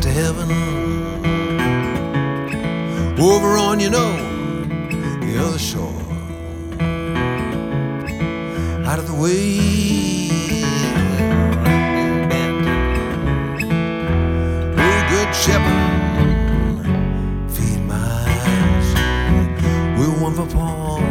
to heaven. Over on, you know, the other shore, out of the way. Oh, good shepherd, feed my eyes. We're one for Paul,